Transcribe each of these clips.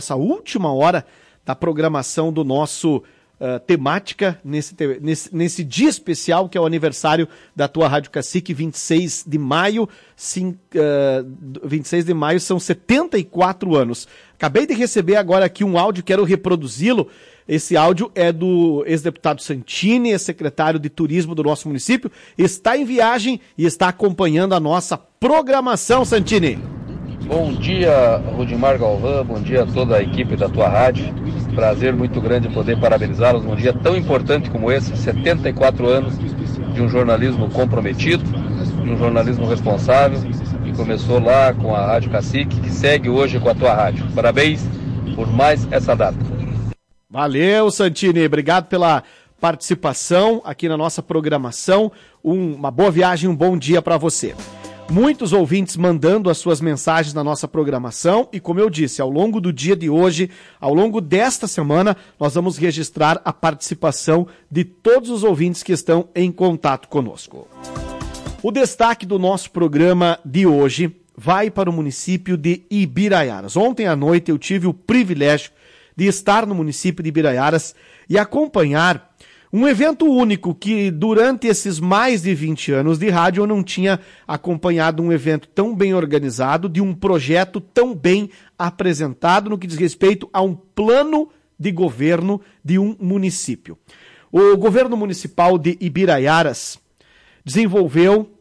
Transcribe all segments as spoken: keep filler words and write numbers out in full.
essa última hora da programação do nosso uh, temática nesse, nesse, nesse dia especial que é o aniversário da tua Rádio Cacique, vinte e seis de maio, sim, uh, vinte e seis de maio são setenta e quatro anos. Acabei de receber agora aqui um áudio, quero reproduzi-lo. Esse áudio é do ex-deputado Santini, ex-secretário de turismo do nosso município, está em viagem e está acompanhando a nossa programação, Santini. Bom dia, Rudimar Galvão, bom dia a toda a equipe da tua rádio. Prazer muito grande poder parabenizá-los num dia tão importante como esse, setenta e quatro anos de um jornalismo comprometido, de um jornalismo responsável, que começou lá com a Rádio Cacique, que segue hoje com a tua rádio. Parabéns por mais essa data. Valeu, Santini, obrigado pela participação aqui na nossa programação. Um, uma boa viagem, um bom dia para você. Muitos ouvintes mandando as suas mensagens na nossa programação e, como eu disse, ao longo do dia de hoje, ao longo desta semana, nós vamos registrar a participação de todos os ouvintes que estão em contato conosco. O destaque do nosso programa de hoje vai para o município de Ibiraiaras. Ontem à noite eu tive o privilégio de estar no município de Ibiraiaras e acompanhar um evento único que durante esses mais de vinte anos de rádio eu não tinha acompanhado um evento tão bem organizado, de um projeto tão bem apresentado no que diz respeito a um plano de governo de um município. O governo municipal de Ibiraiaras desenvolveu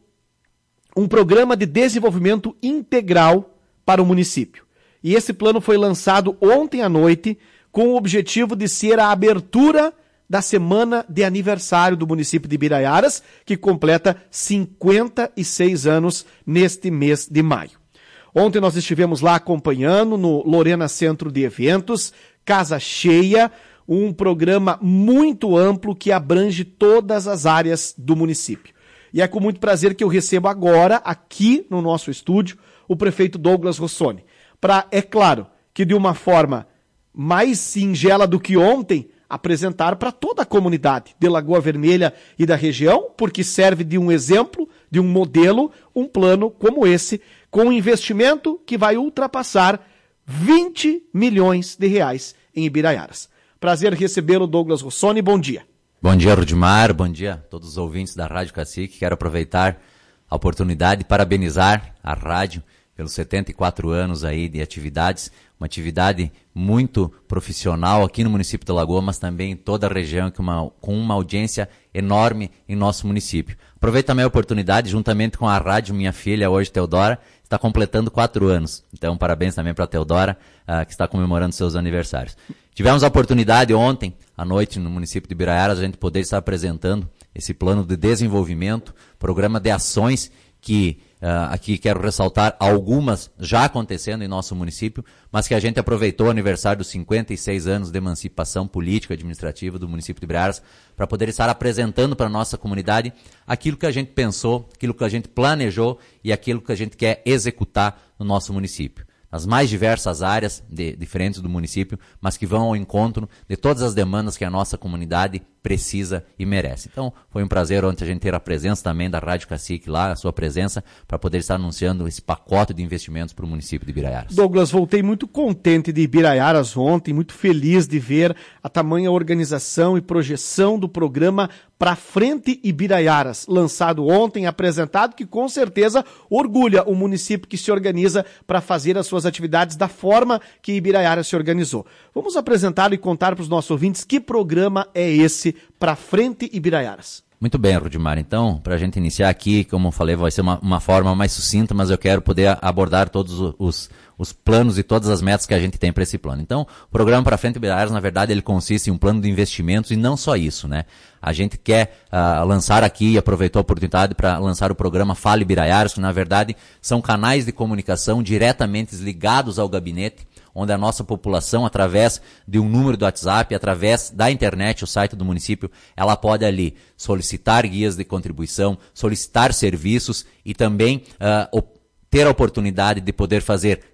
um programa de desenvolvimento integral para o município. E esse plano foi lançado ontem à noite com o objetivo de ser a abertura da semana de aniversário do município de Ibiraiaras, que completa cinquenta e seis anos neste mês de maio. Ontem nós estivemos lá acompanhando no Lorena Centro de Eventos, casa cheia, um programa muito amplo que abrange todas as áreas do município. E é com muito prazer que eu recebo agora, aqui no nosso estúdio, o prefeito Douglas Rossoni, para, é claro, que de uma forma mais singela do que ontem, apresentar para toda a comunidade de Lagoa Vermelha e da região, porque serve de um exemplo, de um modelo, um plano como esse, com um investimento que vai ultrapassar vinte milhões de reais em Ibiraiaras. Prazer recebê-lo, Douglas Rossoni, bom dia. Bom dia, Rudimar, bom dia a todos os ouvintes da Rádio Cacique. Quero aproveitar a oportunidade de parabenizar a rádio pelos setenta e quatro anos aí de atividades, uma atividade muito profissional aqui no município de Lagoa, mas também em toda a região, com uma, com uma audiência enorme em nosso município. Aproveito também a oportunidade, juntamente com a rádio, minha filha hoje, Teodora, está completando quatro anos. Então, parabéns também para a Teodora, uh, que está comemorando seus aniversários. Tivemos a oportunidade ontem, à noite, no município de Ibiraiaras, a gente poder estar apresentando esse plano de desenvolvimento, programa de ações que Uh, aqui quero ressaltar algumas já acontecendo em nosso município, mas que a gente aproveitou o aniversário dos cinquenta e seis anos de emancipação política e administrativa do município de Ibiraiaras para poder estar apresentando para a nossa comunidade aquilo que a gente pensou, aquilo que a gente planejou e aquilo que a gente quer executar no nosso município. Nas mais diversas áreas de, diferentes do município, mas que vão ao encontro de todas as demandas que a nossa comunidade precisa e merece. Então, foi um prazer ontem a gente ter a presença também da Rádio Cacique lá, a sua presença, para poder estar anunciando esse pacote de investimentos para o município de Ibiraiaras. Douglas, voltei muito contente de Ibiraiaras ontem, muito feliz de ver a tamanha organização e projeção do programa Pra Frente Ibiraiaras, lançado ontem, apresentado, que com certeza orgulha o município que se organiza para fazer as suas atividades da forma que Ibiraiaras se organizou. Vamos apresentá-lo e contar para os nossos ouvintes que programa é esse Pra Frente Ibiraiaras. Muito bem, Rudimar. Então, para a gente iniciar aqui, como eu falei, vai ser uma, uma forma mais sucinta, mas eu quero poder abordar todos os, os planos e todas as metas que a gente tem para esse plano. Então, o programa Pra Frente Ibiraiaras, na verdade, ele consiste em um plano de investimentos e não só isso, né? A gente quer uh, lançar aqui, e aproveitou a oportunidade para lançar o programa Fala Ibiraiaras, que na verdade são canais de comunicação diretamente ligados ao gabinete, onde a nossa população, através de um número do WhatsApp, através da internet, o site do município, ela pode ali solicitar guias de contribuição, solicitar serviços e também uh, ter a oportunidade de poder fazer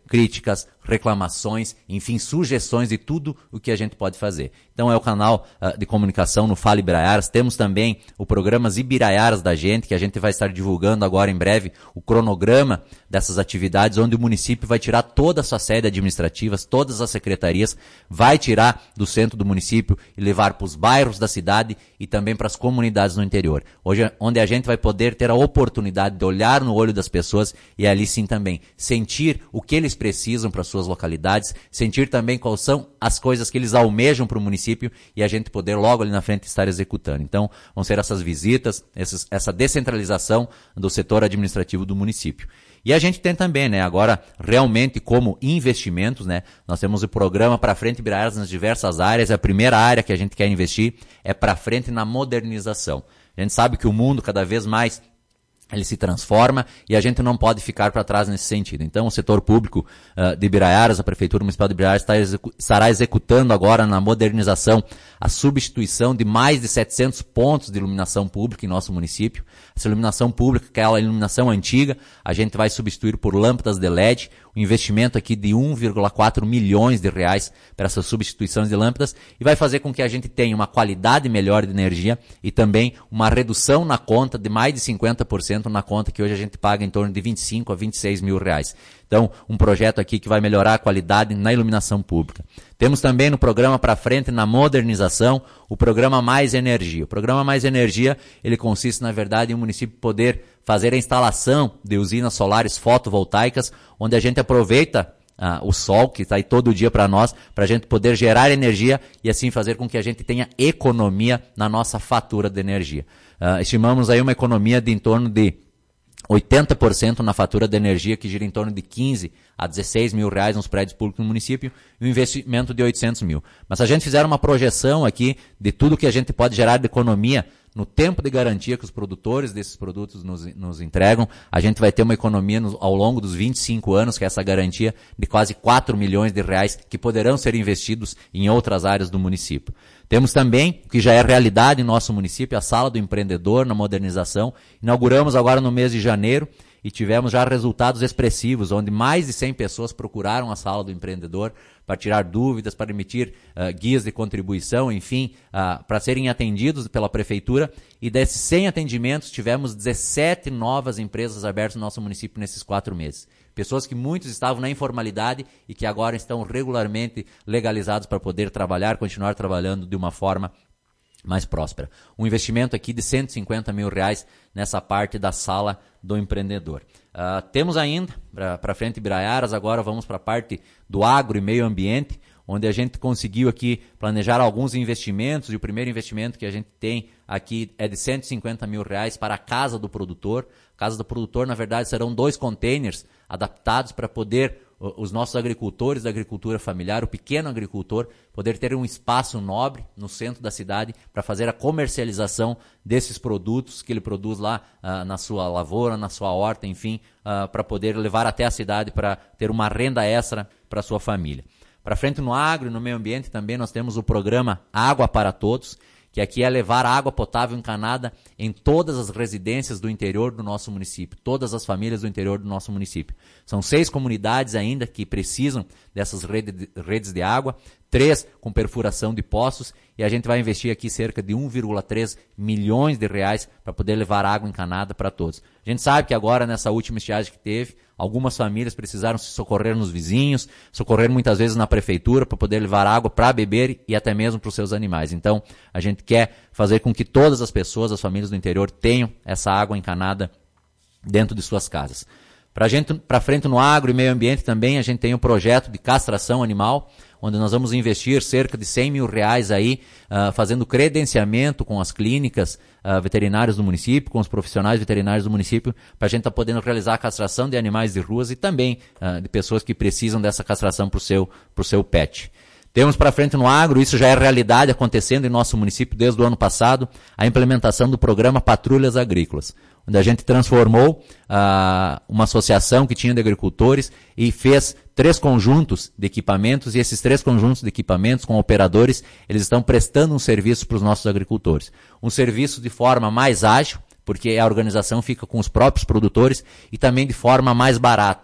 críticas, reclamações, enfim, sugestões de tudo o que a gente pode fazer. Então é o canal uh, de comunicação no Fala Ibiraiaras. Temos também o programa Ibiraiaras da gente, que a gente vai estar divulgando agora em breve o cronograma dessas atividades, onde o município vai tirar toda a sua sede administrativa, todas as secretarias, vai tirar do centro do município e levar para os bairros da cidade e também para as comunidades no interior. Hoje, onde a gente vai poder ter a oportunidade de olhar no olho das pessoas e ali sim também sentir o que eles precisam para suas localidades, sentir também quais são as coisas que eles almejam para o município e a gente poder logo ali na frente estar executando. Então, vão ser essas visitas, esses, essa descentralização do setor administrativo do município. E a gente tem também, né, agora realmente como investimentos, né, nós temos o programa Pra Frente Ibiraiaras nas diversas áreas. A primeira área que a gente quer investir é pra frente na modernização. A gente sabe que o mundo cada vez mais ele se transforma e a gente não pode ficar para trás nesse sentido. Então, o setor público uh, de Ibiraiaras, a Prefeitura Municipal de Ibiraiaras, está execu- estará executando agora na modernização a substituição de mais de setecentos pontos de iluminação pública em nosso município. Essa iluminação pública, aquela iluminação antiga, a gente vai substituir por lâmpadas de L E D, um investimento aqui de um vírgula quatro milhões de reais para essas substituições de lâmpadas e vai fazer com que a gente tenha uma qualidade melhor de energia e também uma redução na conta de mais de cinquenta por cento na conta que hoje a gente paga em torno de vinte e cinco a vinte e seis mil reais. Então, um projeto aqui que vai melhorar a qualidade na iluminação pública. Temos também no programa Pra Frente, na modernização, o programa Mais Energia. O programa Mais Energia, ele consiste, na verdade, em o município poder fazer a instalação de usinas solares fotovoltaicas, onde a gente aproveita ah, o sol, que está aí todo dia para nós, para a gente poder gerar energia e assim fazer com que a gente tenha economia na nossa fatura de energia. Ah, estimamos aí uma economia de em torno de oitenta por cento na fatura de energia, que gira em torno de quinze a dezesseis mil reais nos prédios públicos no município, e um investimento de oitocentos mil. Mas se a gente fizer uma projeção aqui de tudo que a gente pode gerar de economia no tempo de garantia que os produtores desses produtos nos, nos entregam, a gente vai ter uma economia no, ao longo dos vinte e cinco anos, que é essa garantia de quase quatro milhões de reais que poderão ser investidos em outras áreas do município. Temos também, o que já é realidade em nosso município, a Sala do Empreendedor na modernização. Inauguramos agora no mês de janeiro e tivemos já resultados expressivos, onde mais de cem pessoas procuraram a Sala do Empreendedor para tirar dúvidas, para emitir uh, guias de contribuição, enfim, uh, para serem atendidos pela Prefeitura. E desses cem atendimentos, tivemos dezessete novas empresas abertas no nosso município nesses quatro meses. Pessoas que muitos estavam na informalidade e que agora estão regularmente legalizados para poder trabalhar, continuar trabalhando de uma forma mais próspera. Um investimento aqui de cento e cinquenta mil reais nessa parte da Sala do Empreendedor. Uh, temos ainda, para frente Ibiraiaras, agora vamos para a parte do agro e meio ambiente, onde a gente conseguiu aqui planejar alguns investimentos, e o primeiro investimento que a gente tem aqui é de cento e cinquenta mil reais para a Casa do Produtor. A Casa do Produtor, na verdade, serão dois containers adaptados para poder os nossos agricultores da agricultura familiar, o pequeno agricultor, poder ter um espaço nobre no centro da cidade para fazer a comercialização desses produtos que ele produz lá uh, na sua lavoura, na sua horta, enfim, uh, para poder levar até a cidade para ter uma renda extra para a sua família. Para frente no agro e no meio ambiente também nós temos o programa Água para Todos, que aqui é levar água potável encanada em todas as residências do interior do nosso município, todas as famílias do interior do nosso município. São seis comunidades ainda que precisam dessas rede, redes de água, três com perfuração de poços, e a gente vai investir aqui cerca de um vírgula três milhões de reais para poder levar água encanada para todos. A gente sabe que agora, nessa última estiagem que teve, algumas famílias precisaram se socorrer nos vizinhos, socorrer muitas vezes na prefeitura para poder levar água para beber e até mesmo para os seus animais. Então, a gente quer fazer com que todas as pessoas, as famílias do interior, tenham essa água encanada dentro de suas casas. Para gente, para frente no agro e meio ambiente também, a gente tem um projeto de castração animal, onde nós vamos investir cerca de cem mil reais aí, uh, fazendo credenciamento com as clínicas uh, veterinárias do município, com os profissionais veterinários do município, para a gente estar tá podendo realizar a castração de animais de ruas e também uh, de pessoas que precisam dessa castração para o seu, pro seu pet. Temos para frente no agro, isso já é realidade acontecendo em nosso município desde o ano passado, a implementação do programa Patrulhas Agrícolas, onde a gente transformou uh, uma associação que tinha de agricultores e fez três conjuntos de equipamentos, e esses três conjuntos de equipamentos com operadores, eles estão prestando um serviço para os nossos agricultores. Um serviço de forma mais ágil, porque a organização fica com os próprios produtores, e também de forma mais barata,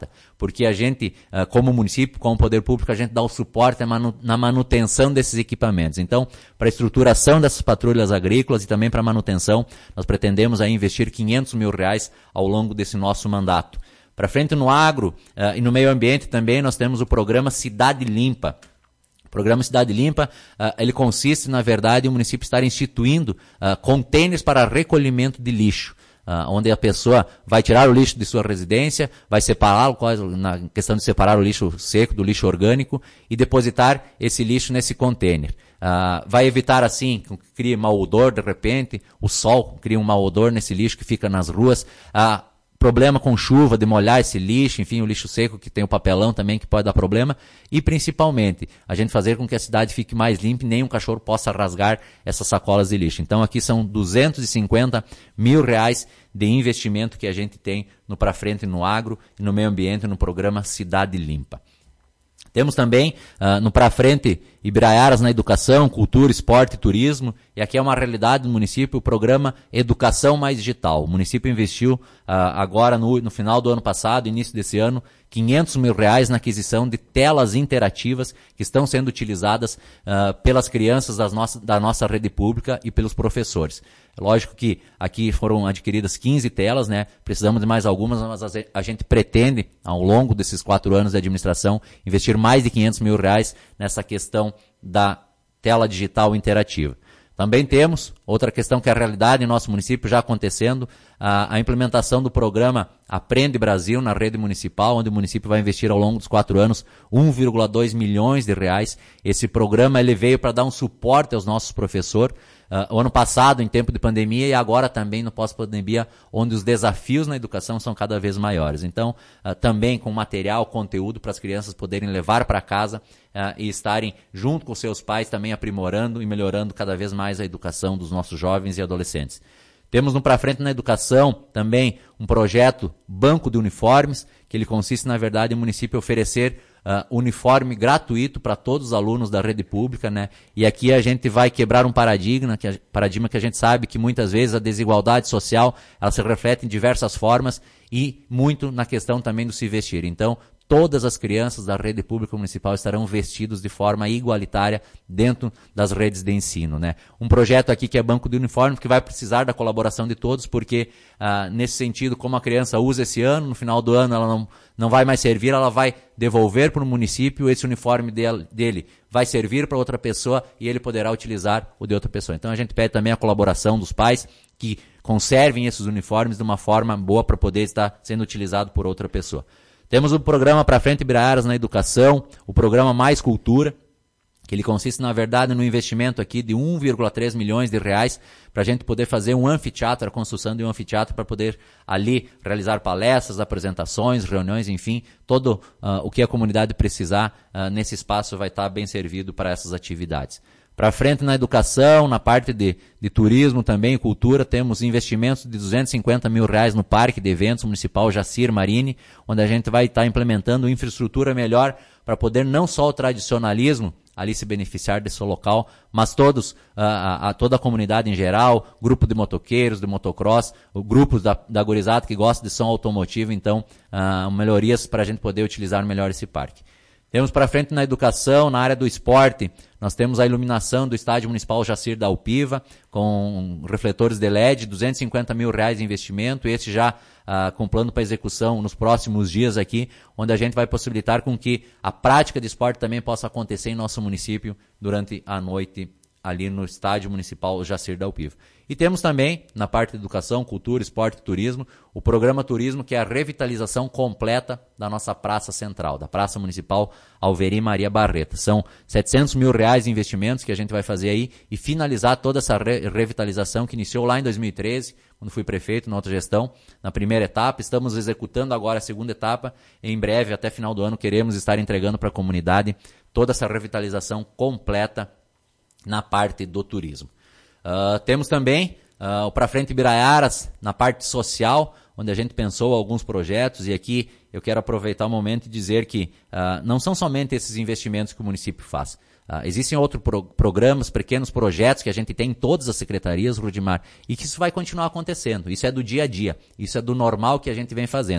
porque a gente, uh, como município, como poder público, a gente dá o suporte manu- na manutenção desses equipamentos. Então, para a estruturação dessas patrulhas agrícolas e também para a manutenção, nós pretendemos aí investir quinhentos mil reais ao longo desse nosso mandato. Para frente no agro uh, e no meio ambiente também, nós temos o programa Cidade Limpa. O programa Cidade Limpa, uh, ele consiste, na verdade, em o município estar instituindo uh, contêineres para recolhimento de lixo. Uh, onde a pessoa vai tirar o lixo de sua residência, vai separá-lo, na questão de separar o lixo seco do lixo orgânico e depositar esse lixo nesse container. Uh, vai evitar assim que crie mau odor de repente, o sol cria um mau odor nesse lixo que fica nas ruas, uh, problema com chuva, de molhar esse lixo, enfim, o lixo seco que tem o papelão também que pode dar problema, e principalmente a gente fazer com que a cidade fique mais limpa e nenhum cachorro possa rasgar essas sacolas de lixo. Então aqui são duzentos e cinquenta mil reais de investimento que a gente tem no Pra Frente no agro e no meio ambiente no programa Cidade Limpa. Temos também uh, no Pra Frente Ibraiaras na educação, cultura, esporte e turismo. E aqui é uma realidade do município, o programa Educação Mais Digital. O município investiu uh, agora no, no final do ano passado, início desse ano, quinhentos mil reais na aquisição de telas interativas que estão sendo utilizadas uh, pelas crianças das nossa, da nossa rede pública e pelos professores. Lógico que aqui foram adquiridas quinze telas, né? Precisamos de mais algumas, mas a gente pretende, ao longo desses quatro anos de administração, investir mais de quinhentos mil reais nessa questão da tela digital interativa. Também temos outra questão que é a realidade em nosso município já acontecendo, a, a implementação do programa Aprende Brasil na rede municipal, onde o município vai investir ao longo dos quatro anos um vírgula dois milhões de reais. Esse programa ele veio para dar um suporte aos nossos professores. Uh, o ano passado, em tempo de pandemia, e agora também no pós-pandemia, onde os desafios na educação são cada vez maiores. Então, uh, também com material, conteúdo para as crianças poderem levar para casa uh, e estarem junto com seus pais também aprimorando e melhorando cada vez mais a educação dos nossos jovens e adolescentes. Temos no Pra Frente na Educação também um projeto Banco de Uniformes, que ele consiste, na verdade, em o município oferecer Uh, uniforme gratuito para todos os alunos da rede pública, né? E aqui a gente vai quebrar um paradigma que a, paradigma que a gente sabe que muitas vezes a desigualdade social ela se reflete em diversas formas e muito na questão também do se vestir. Então, todas as crianças da rede pública municipal estarão vestidos de forma igualitária dentro das redes de ensino, né? Um projeto aqui que é Banco de Uniformes, que vai precisar da colaboração de todos, porque ah, nesse sentido, como a criança usa esse ano, no final do ano ela não, não vai mais servir, ela vai devolver para o município, esse uniforme dele, dele vai servir para outra pessoa e ele poderá utilizar o de outra pessoa. Então a gente pede também a colaboração dos pais que conservem esses uniformes de uma forma boa para poder estar sendo utilizado por outra pessoa. Temos o programa Pra Frente Ibraiaras na educação, o programa Mais Cultura, que ele consiste, na verdade, no investimento aqui de um vírgula três milhões de reais para a gente poder fazer um anfiteatro, a construção de um anfiteatro para poder ali realizar palestras, apresentações, reuniões, enfim, todo uh, o que a comunidade precisar uh, nesse espaço vai estar bem servido para essas atividades. Para frente na educação, na parte de, de turismo também, cultura, temos investimentos de duzentos e cinquenta mil reais no Parque de Eventos Municipal Jacir Marini, onde a gente vai estar implementando infraestrutura melhor para poder não só o tradicionalismo ali se beneficiar desse local, mas todos, a, a, toda a comunidade em geral, grupo de motoqueiros, de motocross, grupos da, da gurizada que gosta de som automotivo, então uh, melhorias para a gente poder utilizar melhor esse parque. Temos para frente na educação, na área do esporte, nós temos a iluminação do Estádio Municipal Jacir da Alpiva, com refletores de L E D, duzentos e cinquenta mil reais de investimento, esse já ah, com plano para execução nos próximos dias aqui, onde a gente vai possibilitar com que a prática de esporte também possa acontecer em nosso município durante a noite ali no Estádio Municipal Jacir da Alpiva. E temos também, na parte de educação, cultura, esporte e turismo, o programa Turismo, que é a revitalização completa da nossa Praça Central, da Praça Municipal Alveri Maria Barreta. São setecentos mil reais de investimentos que a gente vai fazer aí e finalizar toda essa re- revitalização que iniciou lá em dois mil e treze, quando fui prefeito, na outra gestão, na primeira etapa. Estamos executando agora a segunda etapa. Em breve, até final do ano, queremos estar entregando para a comunidade toda essa revitalização completa na parte do turismo. Uh, temos também uh, o Pra Frente Ibraiaras na parte social, onde a gente pensou alguns projetos, e aqui eu quero aproveitar o momento e dizer que uh, não são somente esses investimentos que o município faz. Uh, existem outros pro- programas, pequenos projetos que a gente tem em todas as secretarias, Rudimar, e que isso vai continuar acontecendo. Isso é do dia a dia, isso é do normal que a gente vem fazendo.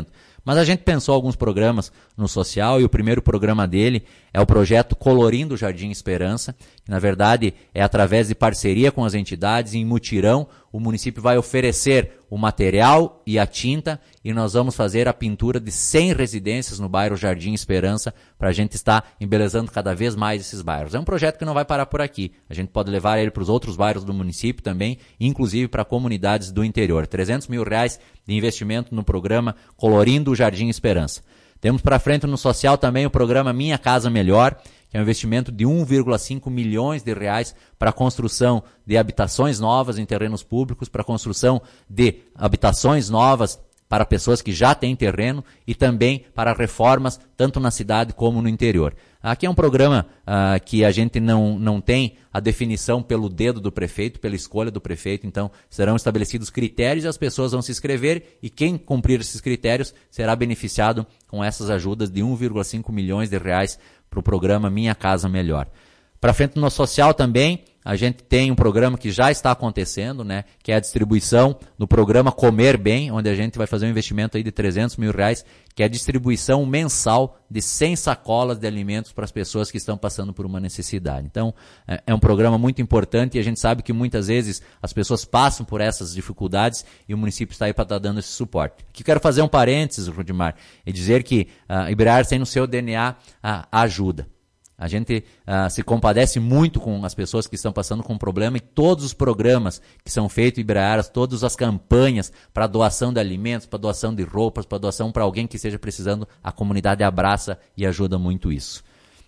Mas a gente pensou alguns programas no social e o primeiro programa dele é o projeto Colorindo o Jardim Esperança, que na verdade é através de parceria com as entidades, em mutirão, o município vai oferecer o material e a tinta e nós vamos fazer a pintura de cem residências no bairro Jardim Esperança para a gente estar embelezando cada vez mais esses bairros. É um projeto que não vai parar por aqui. A gente pode levar ele para os outros bairros do município também, inclusive para comunidades do interior. trezentos mil reais de investimento no programa Colorindo o Jardim Esperança. Temos para frente no social também o programa Minha Casa Melhor, que é um investimento de um vírgula cinco milhões de reais para a construção de habitações novas em terrenos públicos, para a construção de habitações novas para pessoas que já têm terreno e também para reformas tanto na cidade como no interior. Aqui é um programa uh, que a gente não, não tem a definição pelo dedo do prefeito, pela escolha do prefeito, então serão estabelecidos critérios e as pessoas vão se inscrever e quem cumprir esses critérios será beneficiado com essas ajudas de um vírgula cinco milhões de reais para o programa Minha Casa Melhor. Para frente no social também, a gente tem um programa que já está acontecendo, né, que é a distribuição do programa Comer Bem, onde a gente vai fazer um investimento aí de trezentos mil reais, que é a distribuição mensal de cem sacolas de alimentos para as pessoas que estão passando por uma necessidade. Então, é um programa muito importante e a gente sabe que muitas vezes as pessoas passam por essas dificuldades e o município está aí para estar dando esse suporte. Aqui quero fazer um parênteses, Rudimar, e dizer que a uh, Iberars tem no seu D N A uh, a ajuda. A gente uh, se compadece muito com as pessoas que estão passando com problema e todos os programas que são feitos em Iberars, todas as campanhas para doação de alimentos, para doação de roupas, para doação para alguém que esteja precisando, a comunidade abraça e ajuda muito isso.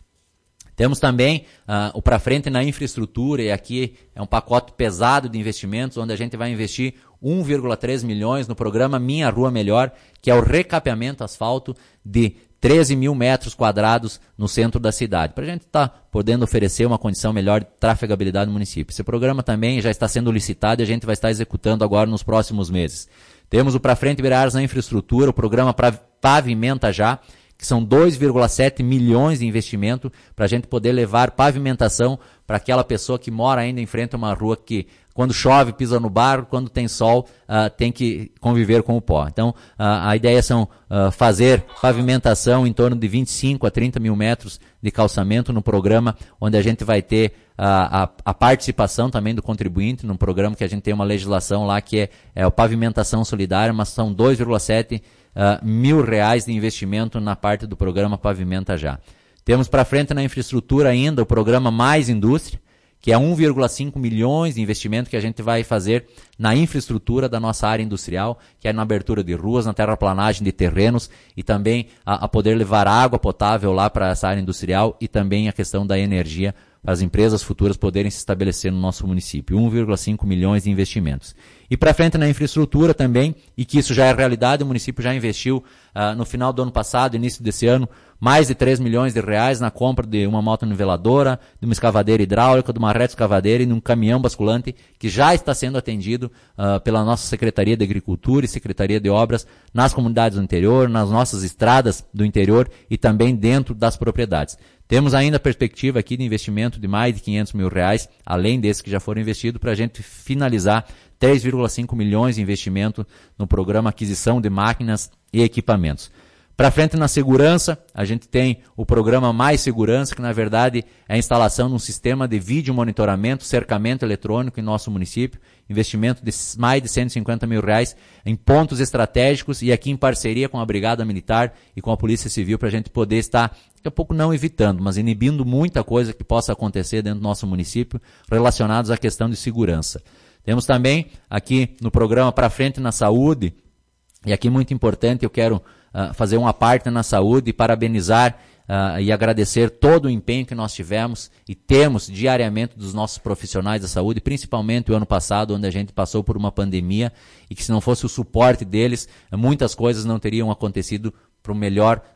Temos também uh, o para frente na infraestrutura e aqui é um pacote pesado de investimentos onde a gente vai investir um vírgula três milhões no programa Minha Rua Melhor, que é o recapeamento asfalto de treze mil metros quadrados no centro da cidade, para a gente estar tá podendo oferecer uma condição melhor de trafegabilidade no município. Esse programa também já está sendo licitado e a gente vai estar executando agora nos próximos meses. Temos o Pra Frente Iberars na infraestrutura, o programa pra Pavimenta Já, que são dois vírgula sete milhões de investimento para a gente poder levar pavimentação para aquela pessoa que mora ainda em frente a uma rua que quando chove pisa no barro, quando tem sol uh, tem que conviver com o pó. Então uh, a ideia são uh, fazer pavimentação em torno de vinte e cinco a trinta mil metros de calçamento no programa, onde a gente vai ter uh, a, a participação também do contribuinte, num programa que a gente tem uma legislação lá que é, é a pavimentação solidária, mas são dois vírgula sete uh, mil reais de investimento na parte do programa Pavimenta Já. Temos para frente na infraestrutura ainda o programa Mais Indústria, que é um vírgula cinco milhões de investimento que a gente vai fazer na infraestrutura da nossa área industrial, que é na abertura de ruas, na terraplanagem de terrenos e também a, a poder levar água potável lá para essa área industrial e também a questão da energia para as empresas futuras poderem se estabelecer no nosso município. um vírgula cinco milhões de investimentos. E para frente na infraestrutura também, e que isso já é realidade, o município já investiu uh, no final do ano passado, início desse ano, mais de três milhões de reais na compra de uma moto-niveladora, de uma escavadeira hidráulica, de uma retroescavadeira e de um caminhão basculante que já está sendo atendido uh, pela nossa Secretaria de Agricultura e Secretaria de Obras nas comunidades do interior, nas nossas estradas do interior e também dentro das propriedades. Temos ainda a perspectiva aqui de investimento de mais de quinhentos mil reais, além desses que já foram investidos, para a gente finalizar três vírgula cinco milhões de investimento no programa Aquisição de Máquinas e Equipamentos. Para frente na segurança, a gente tem o programa Mais Segurança, que na verdade é a instalação de um sistema de vídeo monitoramento, cercamento eletrônico em nosso município, investimento de mais de cento e cinquenta mil reais em pontos estratégicos e aqui em parceria com a Brigada Militar e com a Polícia Civil para a gente poder estar, daqui a pouco não evitando, mas inibindo muita coisa que possa acontecer dentro do nosso município relacionados à questão de segurança. Temos também aqui no programa Para Frente na Saúde, e aqui muito importante, eu quero uh, fazer uma parte na saúde e parabenizar uh, e agradecer todo o empenho que nós tivemos e temos diariamente dos nossos profissionais da saúde, principalmente o ano passado, onde a gente passou por uma pandemia e que se não fosse o suporte deles, muitas coisas não teriam acontecido para o melhor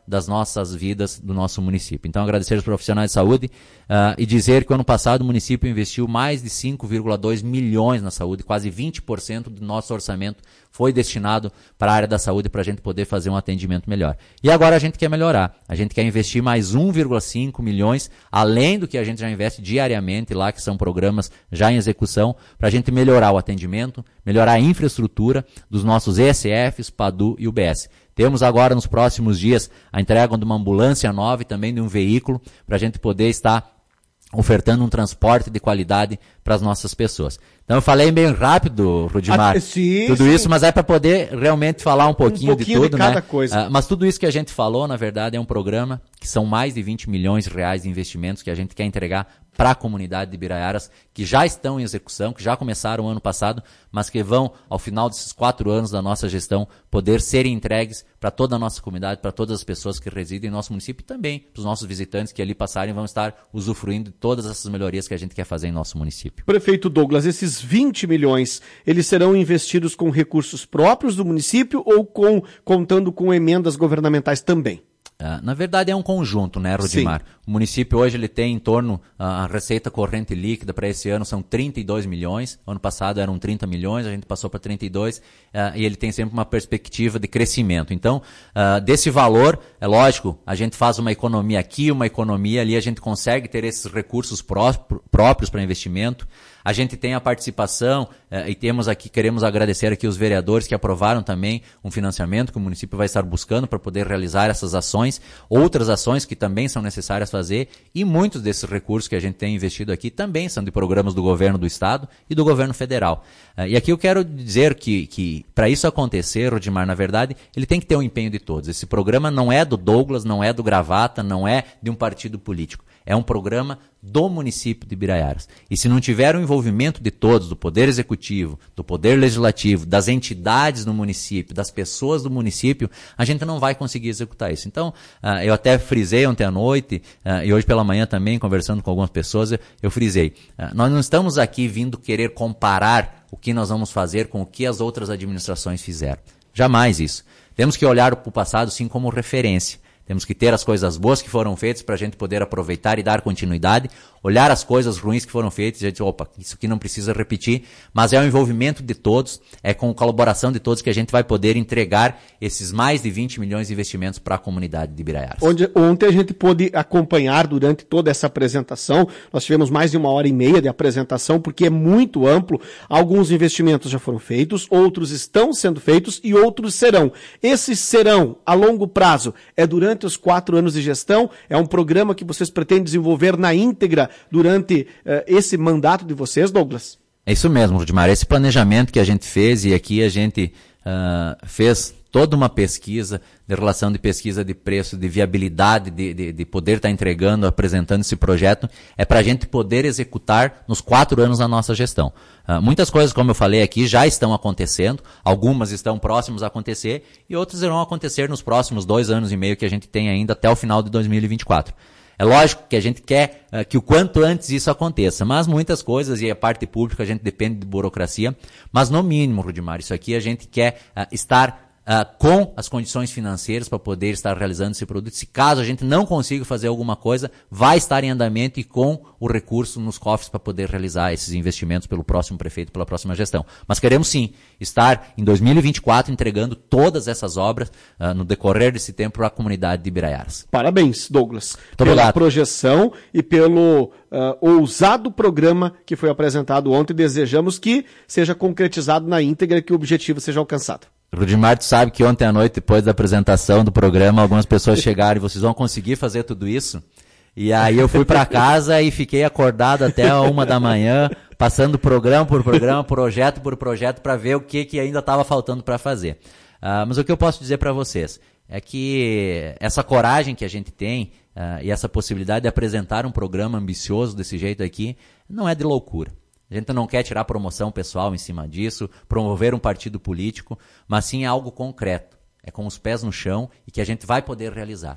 das nossas vidas, do nosso município. Então, agradecer aos profissionais de saúde uh, e dizer que o ano passado o município investiu mais de cinco vírgula dois milhões na saúde, quase vinte por cento do nosso orçamento foi destinado para a área da saúde para a gente poder fazer um atendimento melhor. E agora a gente quer melhorar. A gente quer investir mais um vírgula cinco milhões, além do que a gente já investe diariamente lá, que são programas já em execução, para a gente melhorar o atendimento, melhorar a infraestrutura dos nossos E S Fs, PADU e U B S. Temos agora nos próximos dias a entrega de uma ambulância nova e também de um veículo para a gente poder estar ofertando um transporte de qualidade para as nossas pessoas. Então eu falei bem rápido, Rudimar, ah, sim, tudo sim. isso, mas é para poder realmente falar um pouquinho, um pouquinho de tudo, de cada né? coisa. Uh, mas tudo isso que a gente falou, na verdade, é um programa que são mais de vinte milhões de reais de investimentos que a gente quer entregar para a comunidade de Biraiaras, que já estão em execução, que já começaram ano passado, mas que vão, ao final desses quatro anos da nossa gestão, poder serem entregues para toda a nossa comunidade, para todas as pessoas que residem em nosso município e também para os nossos visitantes que ali passarem vão estar usufruindo de todas essas melhorias que a gente quer fazer em nosso município. Prefeito Douglas, esses vinte milhões, eles serão investidos com recursos próprios do município ou com, contando com emendas governamentais também? Uh, na verdade é um conjunto, né, Rudimar? Sim. O município hoje ele tem em torno, uh, a receita corrente líquida para esse ano são trinta e dois milhões, ano passado eram trinta milhões, a gente passou para trinta e dois, uh, e ele tem sempre uma perspectiva de crescimento. Então, uh, desse valor, é lógico, a gente faz uma economia aqui, uma economia ali, a gente consegue ter esses recursos pró- próprios para investimento. A gente tem a participação eh, e temos aqui, queremos agradecer aqui os vereadores que aprovaram também um financiamento que o município vai estar buscando para poder realizar essas ações, outras ações que também são necessárias fazer e muitos desses recursos que a gente tem investido aqui também são de programas do governo do estado e do governo federal. Eh, e aqui eu quero dizer que, que para isso acontecer, Rudimar, na verdade, ele tem que ter o empenho de todos. Esse programa não é do Douglas, não é do Gravata, não é de um partido político. É um programa do município de Biraiaras. E se não tiver o envolvimento de todos, do Poder Executivo, do Poder Legislativo, das entidades do município, das pessoas do município, a gente não vai conseguir executar isso. Então, uh, eu até frisei ontem à noite, uh, e hoje pela manhã também, conversando com algumas pessoas, eu, eu frisei. Uh, nós não estamos aqui vindo querer comparar o que nós vamos fazer com o que as outras administrações fizeram. Jamais isso. Temos que olhar para o passado, sim, como referência. Temos que ter as coisas boas que foram feitas para a gente poder aproveitar e dar continuidade, olhar as coisas ruins que foram feitas e a gente, opa, isso aqui não precisa repetir, mas é o envolvimento de todos, é com a colaboração de todos que a gente vai poder entregar esses mais de vinte milhões de investimentos para a comunidade de Biraiaras. Onde, ontem a gente pôde acompanhar durante toda essa apresentação, nós tivemos mais de uma hora e meia de apresentação, porque é muito amplo, alguns investimentos já foram feitos, outros estão sendo feitos e outros serão. Esses serão, a longo prazo, é durante os quatro anos de gestão, é um programa que vocês pretendem desenvolver na íntegra durante uh, esse mandato de vocês, Douglas? É isso mesmo, Rudimar. Esse planejamento que a gente fez, e aqui a gente uh, fez toda uma pesquisa de relação de pesquisa de preço, de viabilidade, de, de, de poder estar entregando, apresentando esse projeto, é para a gente poder executar nos quatro anos da nossa gestão. Uh, muitas coisas, como eu falei aqui, já estão acontecendo, algumas estão próximas a acontecer e outras irão acontecer nos próximos dois anos e meio que a gente tem ainda até o final de dois mil e vinte e quatro. É lógico que a gente quer uh, que o quanto antes isso aconteça, mas muitas coisas, e a parte pública a gente depende de burocracia, mas no mínimo, Rudimar, isso aqui a gente quer uh, estar Uh, com as condições financeiras para poder estar realizando esse produto. Se caso a gente não consiga fazer alguma coisa, vai estar em andamento e com o recurso nos cofres para poder realizar esses investimentos pelo próximo prefeito, pela próxima gestão. Mas queremos sim estar em dois mil e vinte e quatro entregando todas essas obras uh, no decorrer desse tempo para a comunidade de Biraiaras. Parabéns, Douglas, Muito pela obrigado. projeção e pelo uh, ousado programa que foi apresentado ontem. Desejamos que seja concretizado na íntegra e que o objetivo seja alcançado. Rudimar, tu sabe que ontem à noite, depois da apresentação do programa, algumas pessoas chegaram e vocês vão conseguir fazer tudo isso? E aí eu fui para casa e fiquei acordado até a uma da manhã, passando programa por programa, projeto por projeto, para ver o que, que ainda estava faltando para fazer. Uh, mas o que eu posso dizer para vocês é que essa coragem que a gente tem uh, e essa possibilidade de apresentar um programa ambicioso desse jeito aqui, não é de loucura. A gente não quer tirar promoção pessoal em cima disso, promover um partido político, mas sim algo concreto. É com os pés no chão e que a gente vai poder realizar. A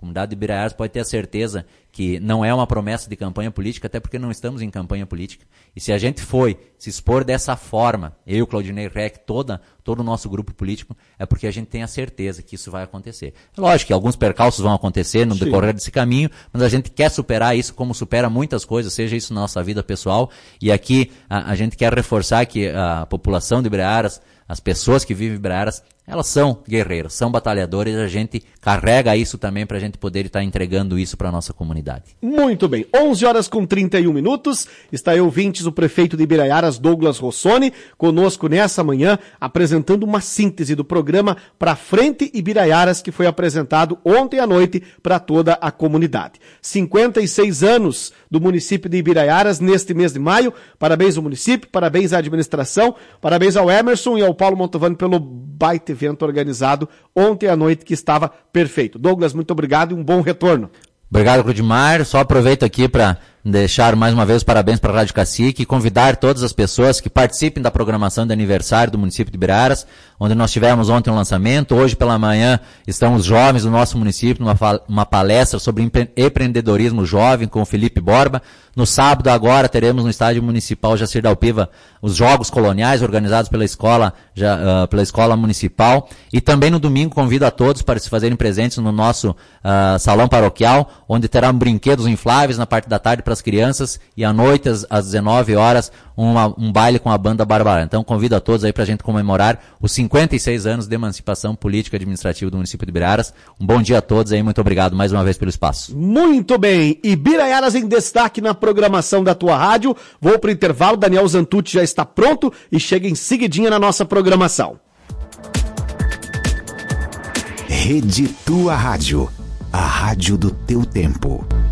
comunidade de Ibiraiaras pode ter a certeza que não é uma promessa de campanha política, até porque não estamos em campanha política. E se a gente foi se expor dessa forma, eu, Claudinei Reck, toda, todo o nosso grupo político, é porque a gente tem a certeza que isso vai acontecer. É lógico que alguns percalços vão acontecer no Sim. decorrer desse caminho, mas a gente quer superar isso como supera muitas coisas, seja isso na nossa vida pessoal. E aqui a, a gente quer reforçar que a população de Ibiraiaras, as pessoas que vivem em Ibiraiaras, elas são guerreiras, são batalhadoras, e a gente carrega isso também para a gente poder estar entregando isso para a nossa comunidade. Muito bem, onze horas com trinta e um minutos, está aí, ouvintes, o prefeito de Ibiraiaras, Douglas Rossoni, conosco nessa manhã, apresentando uma síntese do programa Pra Frente Ibiraiaras, que foi apresentado ontem à noite para toda a comunidade. cinquenta e seis anos do município de Ibiraiaras neste mês de maio, parabéns ao município, parabéns à administração, parabéns ao Emerson e ao Paulo Montovani pelo baita evento organizado ontem à noite, que estava perfeito. Douglas, muito obrigado e um bom retorno. Obrigado, Claudimar. Só aproveito aqui para deixar mais uma vez os parabéns para a Rádio Cacique e convidar todas as pessoas que participem da programação de aniversário do município de Ibiraiaras, onde nós tivemos ontem um lançamento. Hoje pela manhã estão os jovens do nosso município numa uma palestra sobre empreendedorismo jovem com o Felipe Borba. No sábado agora teremos no Estádio Municipal Jacir Dalpiva os Jogos Coloniais organizados pela escola, já, uh, pela escola municipal. E também no domingo convido a todos para se fazerem presentes no nosso uh, salão paroquial, onde terão brinquedos infláveis na parte da tarde para as crianças e à noite às, às dezenove horas uma, um baile com a banda Bárbara. Então convido a todos aí para a gente comemorar os cinquenta e seis anos de emancipação política e administrativa do município de Ibiraiaras. Um bom dia a todos aí, muito obrigado mais uma vez pelo espaço. Muito bem, Ibiraiaras em destaque na programação da tua rádio. Vou para o intervalo, Daniel Zantucci já está pronto e chega em seguidinha na nossa programação. Rede Tua Rádio, a rádio do teu tempo.